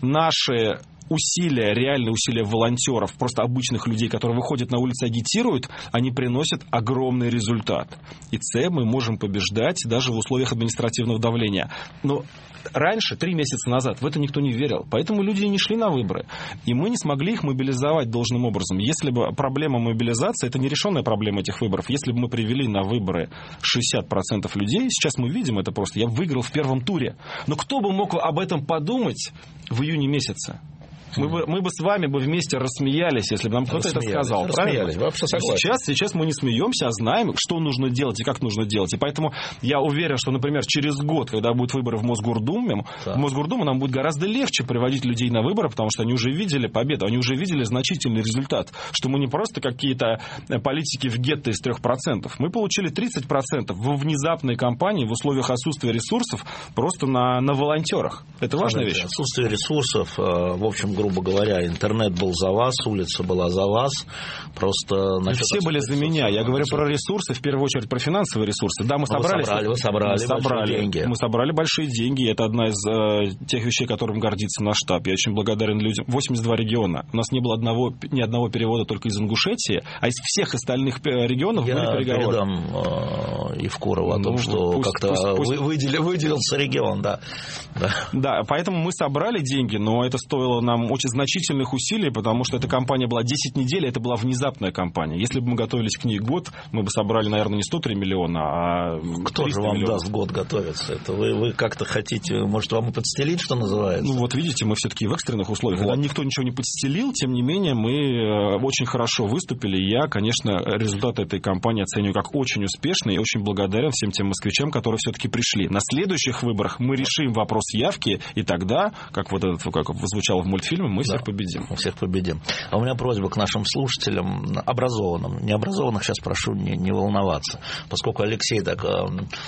Наши усилия, реальные усилия волонтеров, просто обычных людей, которые выходят на улицу, агитируют, они приносят огромный результат. И С. Мы можем побеждать даже в условиях административного давления. Но раньше, три месяца назад, в это никто не верил. Поэтому люди не шли на выборы. И мы не смогли их мобилизовать должным образом. Если бы проблема мобилизации, это нерешенная проблема этих выборов. Если бы мы привели на выборы шестьдесят процентов людей, сейчас мы видим это просто, я выиграл в первом туре. Но кто бы мог об этом подумать в июне месяце? Мы бы, мы бы с вами бы вместе рассмеялись, если бы нам кто-то это сказал. Правильно? Сейчас, сейчас мы не смеемся, а знаем, что нужно делать и как нужно делать. И поэтому я уверен, что, например, через год, когда будут выборы в Мосгордуме, да. в Мосгордуму нам будет гораздо легче приводить людей на выборы, потому что они уже видели победу, они уже видели значительный результат. Что мы не просто какие-то политики в гетто из трех процентов. Мы получили тридцать процентов в внезапной кампании в условиях отсутствия ресурсов просто на, на волонтерах. Это важная вещь. Отсутствие ресурсов, в общем, грубо говоря, интернет был за вас, улица была за вас, просто... Все были за меня. Я говорю про ресурсы, в первую очередь про финансовые ресурсы. Да, мы собрали... Вы собрали, вы собрали, мы собрали деньги. Мы собрали большие деньги. Это одна из э, тех вещей, которым гордится наш штаб. Я очень благодарен людям. восемьдесят два региона. У нас не было одного, ни одного перевода только из Ингушетии, а из всех остальных регионов Я были переговоры. Я передам э, Евкурову о том, ну, что пусть, как-то пусть, пусть... Выделил, выделился регион, да. да. Да, поэтому мы собрали деньги, но это стоило нам очень значительных усилий, потому что эта кампания была десять недель, это была внезапная кампания. Если бы мы готовились к ней год, мы бы собрали, наверное, не сто три миллиона, а Кто же вам миллионов. Даст год готовиться? Это вы, вы как-то хотите, может, вам и подстелить, что называется? Ну, вот видите, мы все-таки в экстренных условиях. Вот. Когда никто ничего не подстелил, тем не менее, мы очень хорошо выступили. И я, конечно, результаты этой кампании оцениваю как очень успешный и очень благодарен всем тем москвичам, которые все-таки пришли. На следующих выборах мы решим вопрос явки, и тогда, как вот это, как звучало в мультфильме, мы всех да, победим. Мы всех победим. А у меня просьба к нашим слушателям, образованным, необразованных сейчас прошу не, не волноваться, поскольку Алексей так а,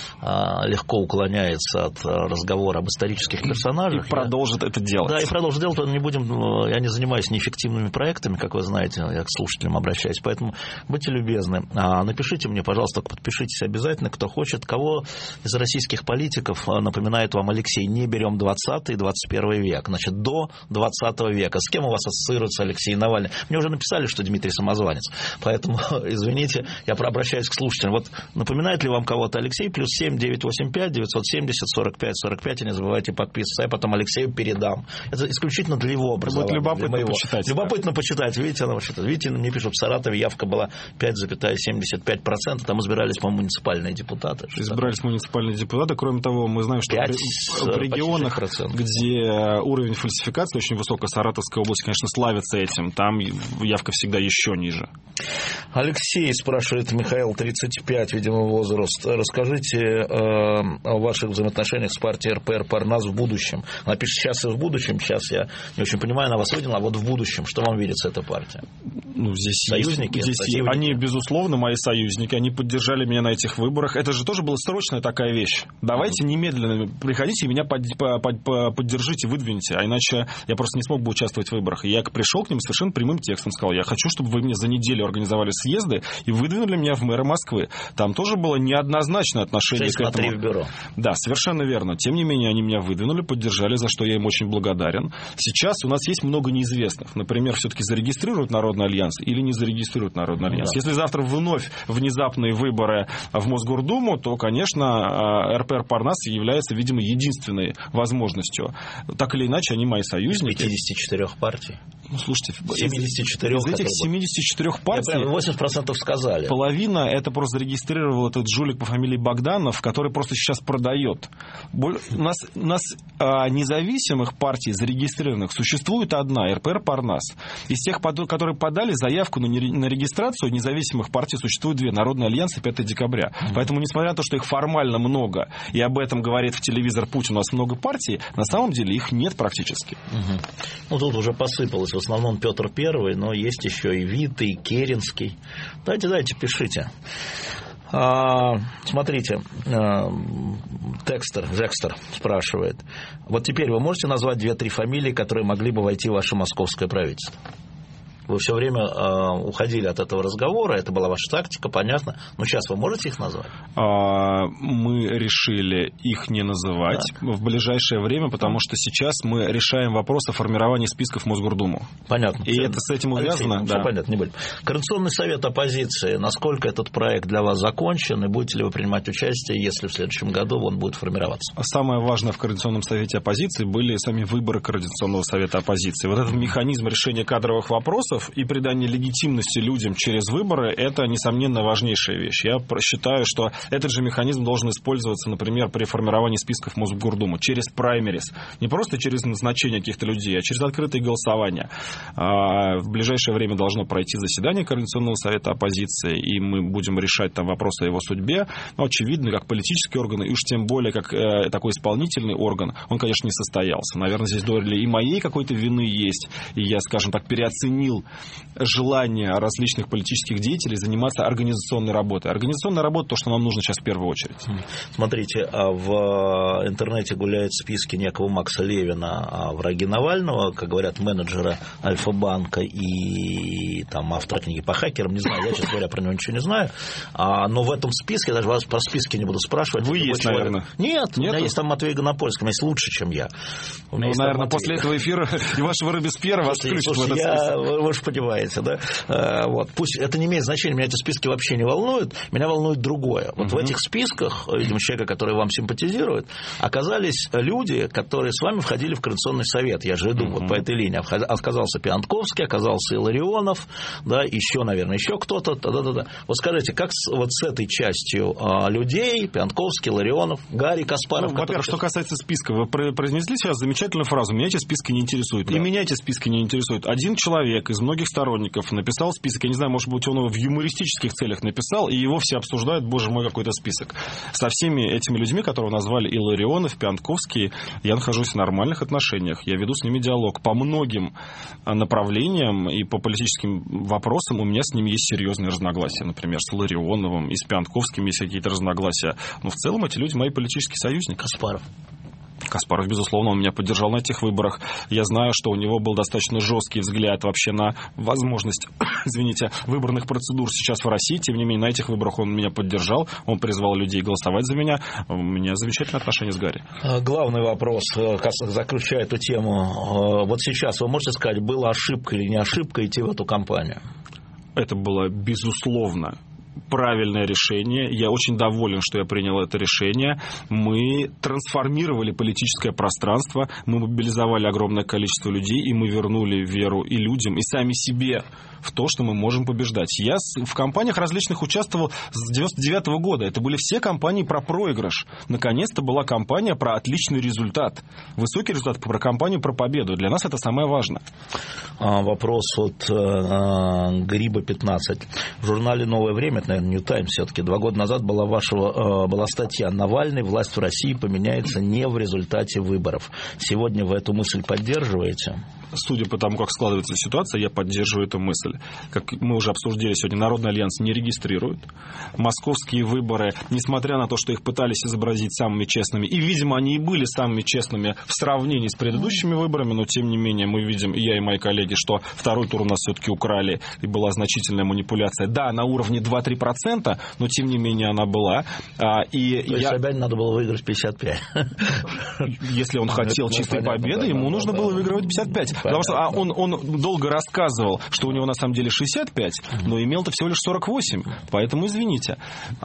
а, легко уклоняется от разговора об исторических персонажах. И продолжит я, это делать. Да, и продолжит делать. Не будем, я не занимаюсь неэффективными проектами, как вы знаете, я к слушателям обращаюсь, поэтому будьте любезны. А, напишите мне, пожалуйста, подпишитесь обязательно, кто хочет, кого из российских политиков напоминает вам Алексей, не берем двадцатый и двадцать первый век, значит, до двадцатого двадцатого века. С кем у вас ассоциируется Алексей Навальный? Мне уже написали, что Дмитрий Самозванец. Поэтому, извините, я обращаюсь к слушателям. Вот напоминает ли вам кого-то Алексей? Плюс семь девятьсот восемьдесят пять девятьсот семьдесят сорок пять сорок пять. И не забывайте подписываться. Я потом Алексею передам. Это исключительно для его образования. Вот любопытно почитать. Любопытно почитать. Видите, она, видите, мне пишут, в Саратове явка была пять целых семьдесят пять сотых процента. Там избирались, по-моему, муниципальные депутаты. Избирались муниципальные депутаты. Кроме того, мы знаем, что в регионах, где уровень фальсификации очень высокий, Саратовская область, конечно, славится этим. Там явка всегда еще ниже. Алексей спрашивает, Михаил, тридцать пять, видимо, возраст. Расскажите э, о ваших взаимоотношениях с партией эр пэ эр Парнас в будущем. Она пишет, сейчас и в будущем. Сейчас я не очень понимаю, она вас выделила, а вот в будущем. Что вам видится эта партия? Ну, здесь союзники? Здесь они, безусловно, мои союзники. Они поддержали меня на этих выборах. Это же тоже была срочная такая вещь. Давайте mm-hmm. немедленно приходите и меня под, под, под, поддержите, выдвиньте. А иначе я просто не смог бы участвовать в выборах. И я пришел к ним совершенно прямым текстом. Сказал, я хочу, чтобы вы мне за неделю организовали съезды и выдвинули меня в мэра Москвы. Там тоже было неоднозначное отношение к этому. В бюро. Да, совершенно верно. Тем не менее, они меня выдвинули, поддержали, за что я им очень благодарен. Сейчас у нас есть много неизвестных. Например, все-таки зарегистрируют Народный альянс или не зарегистрируют Народный альянс. Да. Если завтра вновь внезапные выборы в Мосгордуму, то, конечно, эр пэ эр Парнас является, видимо, единственной возможностью. Так или иначе, они мои союзники. пятьдесят четыре партии. Ну, слушайте, семьдесят четыре, из этих семидесяти четырёх партий восемьдесят процентов сказали. Половина это просто зарегистрировал этот жулик по фамилии Богданов, который просто сейчас продает. У нас, у нас а, независимых партий зарегистрированных существует одна, эр пэ эр Парнас. Из тех, которые подали заявку на, не, на регистрацию независимых партий, существует две, Народный альянс и пятое декабря. Mm-hmm. Поэтому, несмотря на то, что их формально много, и об этом говорит в телевизор Путин, у нас много партий, на самом деле их нет практически. Mm-hmm. Ну, тут уже посыпалось. В основном Петр Первый, но есть еще и Витый, и Керенский. Давайте, давайте, пишите. А, смотрите, а, Текстер, Жекстер спрашивает. Вот теперь вы можете назвать две-три фамилии, которые могли бы войти в ваше московское правительство? Вы все время э, уходили от этого разговора, это была ваша тактика, понятно. Но сейчас вы можете их назвать? А, мы решили их не называть так. в ближайшее время, потому что сейчас мы решаем вопрос о формировании списков в Мосгордуму. Понятно. И все, это с этим увязано. Алексей, да. Все понятно, не будем. Координационный совет оппозиции. Насколько этот проект для вас закончен, и будете ли вы принимать участие, если в следующем году он будет формироваться? Самое важное в Координационном совете оппозиции были сами выборы Координационного совета оппозиции. Вот этот механизм решения кадровых вопросов и придание легитимности людям через выборы – это, несомненно, важнейшая вещь. Я считаю, что этот же механизм должен использоваться, например, при формировании списков в Мосгордуму, через праймерис. Не просто через назначение каких-то людей, а через открытые голосования. В ближайшее время должно пройти заседание Координационного совета оппозиции, и мы будем решать там вопросы о его судьбе. Но, очевидно, как политический орган, и уж тем более как такой исполнительный орган, он, конечно, не состоялся. Наверное, здесь доля и моей какой-то вины есть, и я, скажем так, переоценил желание различных политических деятелей заниматься организационной работой. Организационная работа – то, что нам нужно сейчас в первую очередь. Смотрите, в интернете гуляют списки некого Макса Левина, враги Навального, как говорят, менеджера Альфа-банка и там, автора книги по хакерам, не знаю, я, честно говоря, про него ничего не знаю, но в этом списке, даже вас про списки не буду спрашивать. Вы есть, человек... наверное. Нет, Нету? У меня есть там Матвей Гонопольский, у меня есть лучше, чем я. Ну, наверное, после этого эфира и вашего Робеспьера вас включат в этот список. Вы же понимаете, да? Вот. Пусть это не имеет значения, меня эти списки вообще не волнуют, меня волнует другое. Вот uh-huh. в этих списках, видимо, человека, который вам симпатизирует, оказались люди, которые с вами входили в Координационный совет. Я же иду uh-huh. вот по этой линии. Оказался Пиантковский, оказался Илларионов, да, еще, наверное, еще кто-то. Да-да-да. Вот скажите, как с, вот с этой частью а, людей, Пиантковский, Илларионов, Гарри Каспаров... Ну, во-первых, что касается списка, вы произнесли сейчас замечательную фразу: меня эти списки не интересуют. Да. И меня эти списки не интересуют. Один человек из многих сторонников написал список, я не знаю, может быть, он его в юмористических целях написал, и его все обсуждают, боже мой, какой-то список. Со всеми этими людьми, которых назвали Илларионов, Пиантковский, я нахожусь в нормальных отношениях, я веду с ними диалог. По многим направлениям и по политическим вопросам у меня с ними есть серьезные разногласия. Например, с Илларионовым и с Пиантковским есть какие-то разногласия. Но в целом эти люди мои политические союзники. Каспаров. Каспаров, безусловно, он меня поддержал на этих выборах. Я знаю, что у него был достаточно жесткий взгляд вообще на возможность, извините, выборных процедур сейчас в России. Тем не менее, на этих выборах он меня поддержал, он призвал людей голосовать за меня. У меня замечательные отношения с Гарри. Главный вопрос, заключая эту тему. Вот сейчас вы можете сказать, была ошибка или не ошибка идти в эту кампанию? Это было, безусловно, правильное решение. Я очень доволен, что я принял это решение. Мы трансформировали политическое пространство, мы мобилизовали огромное количество людей, и мы вернули веру и людям, и сами себе в то, что мы можем побеждать. Я в кампаниях различных участвовал с девяносто девятого года. Это были все кампании про проигрыш. Наконец-то была кампания про отличный результат. Высокий результат, про кампанию про победу. Для нас это самое важное. Вопрос от э, Гриба пятнадцать. В журнале «Новое время», это, наверное, New Times все-таки, два года назад была, вашего, э, была статья «Навальный. Власть в России поменяется не в результате выборов». Сегодня вы эту мысль поддерживаете? Судя по тому, как складывается ситуация, я поддерживаю эту мысль. Как мы уже обсуждали сегодня, Народный альянс не регистрирует. Московские выборы, несмотря на то, что их пытались изобразить самыми честными, и, видимо, они и были самыми честными в сравнении с предыдущими выборами, но, тем не менее, мы видим, и я, и мои коллеги, что второй тур у нас все-таки украли, и была значительная манипуляция. Да, на уровне два-три процента, но, тем не менее, она была. И то есть я... Собянину надо было выиграть пятьдесят пять. Если он хотел чистой победы, ему нужно было выигрывать пятьдесят пять. Потому что а он, он долго рассказывал, что у него на самом деле шестьдесят пять, но имел-то всего лишь сорок восемь. Поэтому извините.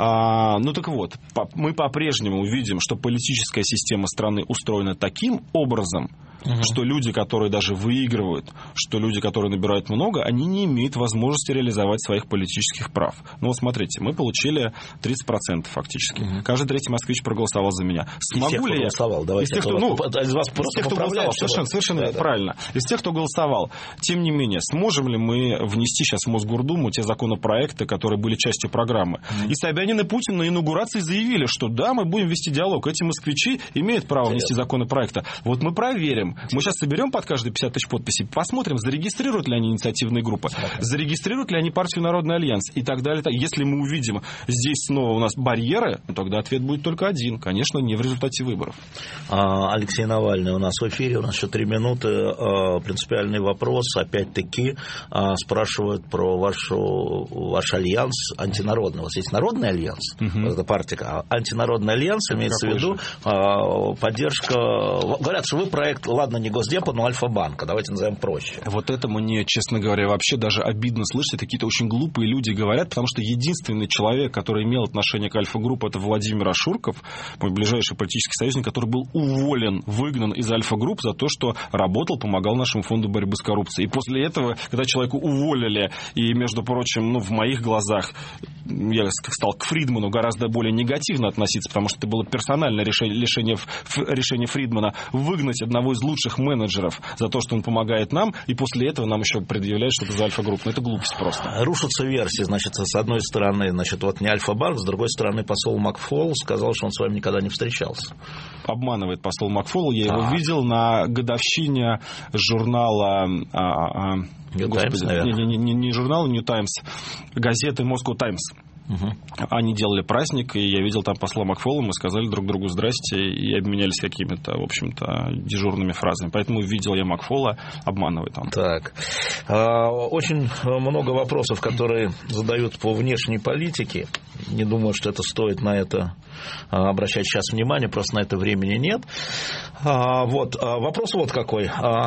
А, ну так вот, по, мы по-прежнему видим, что политическая система страны устроена таким образом, угу. что люди, которые даже выигрывают, что люди, которые набирают много, они не имеют возможности реализовать своих политических прав. Ну вот смотрите, мы получили тридцать процентов фактически. Угу. Каждый третий москвич проголосовал за меня. Смогу из тех, ли я... голосовал, давайте. Из тех, кто, ну, из вас из тех, кто голосовал, совершенно, совершенно да, правильно. Да. Из тех, кто голосовал. Тем не менее, сможем ли мы внести сейчас в Мосгордуму те законопроекты, которые были частью программы? Mm-hmm. И Собянин, и Путин на инаугурации заявили, что да, мы будем вести диалог. Эти москвичи имеют право Интересно. внести законопроекты. Вот мы проверим. Интересно. Мы сейчас соберем под каждые пятьдесят тысяч подписей, посмотрим, зарегистрируют ли они инициативные группы, okay. зарегистрируют ли они партию «Народный альянс» и так далее. Если мы увидим здесь снова у нас барьеры, ну, тогда ответ будет только один. Конечно, не в результате выборов. Алексей Навальный у нас в эфире, у нас еще три минуты. Принципиальный вопрос, опять-таки, спрашивают про вашу, ваш альянс антинародный. У вас есть Народный альянс, угу. вот эта партия, а антинародный альянс, имеется Какой в виду же? поддержка... Говорят, что вы проект, ладно, не Госдепа, но Альфа-банка. Давайте назовем проще. Вот это мне, честно говоря, вообще даже обидно слышать. Это какие-то очень глупые люди говорят, потому что единственный человек, который имел отношение к Альфа-группе, это Владимир Ашурков, мой ближайший политический союзник, который был уволен, выгнан из Альфа-групп за то, что работал, помогал нашему фонду борьбы с коррупцией. И после этого, когда человека уволили, и, между прочим, ну, в моих глазах, я стал к Фридману гораздо более негативно относиться, потому что это было персональное решение, решение, решение Фридмана выгнать одного из лучших менеджеров за то, что он помогает нам, и после этого нам еще предъявляют, что это за Альфа-группа. Ну, это глупость просто. Рушатся версии. Значит, с одной стороны, значит, вот не Альфа-банк, с другой стороны, посол Макфол сказал, что он с вами никогда не встречался. Обманывает посол Макфол. Я его а. видел на годовщине журнала... А, а, New господи, Times, наверное. Не, не, не журнал New Times, газеты Moscow Times. Угу. Они делали праздник, и я видел там посла Макфола, мы сказали друг другу здрасте и обменялись какими-то, в общем-то, дежурными фразами. Поэтому видел я Макфола, обманывает он. Так. Очень много вопросов, которые задают по внешней политике. Не думаю, что это стоит на это обращать сейчас внимание, просто на это времени нет. Вот. Вопрос вот какой.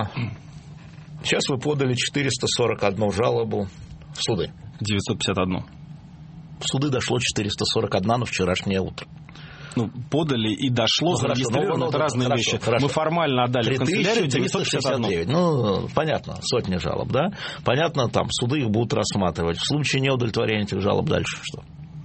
Сейчас вы подали четыреста сорок одну жалобу в суды. девятьсот пятьдесят одну. В суды дошло четыреста сорок одна на вчерашнее утро. Ну, подали и дошло, ну, зарегистрировано, ну, это ну, разные хорошо, вещи. Хорошо. Мы формально отдали в канцелярию девятьсот пятьдесят одну. Ну, понятно, сотни жалоб, да? Понятно, там, суды их будут рассматривать. В случае неудовлетворения этих жалоб дальше что?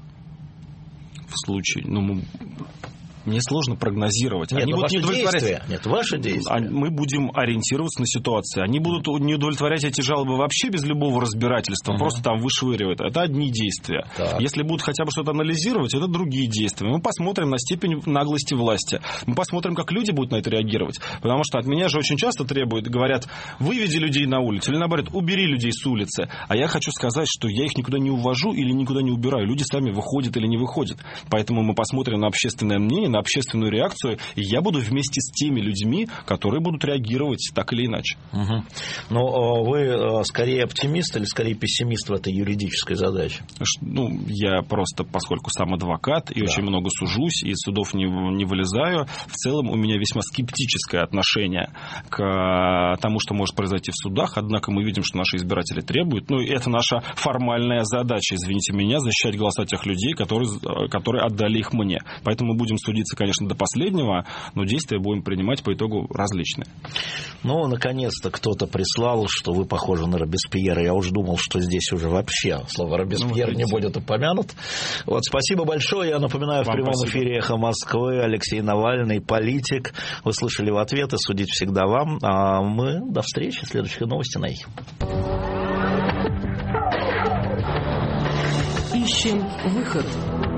В случае, ну, мы... Мне сложно прогнозировать. Нет, они будут ваши не удовлетворять. Действия. Нет, ваши действия. Мы будем ориентироваться на ситуацию. Они будут не удовлетворять эти жалобы вообще без любого разбирательства, угу. просто там вышвыривают. Это одни действия. Так. Если будут хотя бы что-то анализировать, это другие действия. Мы посмотрим на степень наглости власти. Мы посмотрим, как люди будут на это реагировать. Потому что от меня же очень часто требуют, говорят, выведи людей на улицу, или наоборот, убери людей с улицы. А я хочу сказать, что я их никуда не увожу или никуда не убираю. Люди сами выходят или не выходят. Поэтому мы посмотрим на общественное мнение, население, на общественную реакцию, и я буду вместе с теми людьми, которые будут реагировать так или иначе. Угу. Но вы скорее оптимист или скорее пессимист в этой юридической задаче? Ну, я просто, поскольку сам адвокат и да. очень много сужусь, и из судов не, не вылезаю, в целом у меня весьма скептическое отношение к тому, что может произойти в судах, однако мы видим, что наши избиратели требуют, ну, это наша формальная задача, извините меня, защищать голоса тех людей, которые, которые отдали их мне. Поэтому мы будем судиться, конечно, до последнего, но действия будем принимать по итогу различные. Ну, наконец-то кто-то прислал, что вы похожи на Робеспьера. Я уже думал, что здесь уже вообще слово Робеспьер ну, не будет упомянут. Вот, спасибо большое. Я напоминаю, Вам в прямом спасибо. эфире «Эхо Москвы» Алексей Навальный, политик. Вы слышали его ответы, судить всегда вам. А мы до встречи. Следующие новости на «Эхе». Ищем выход.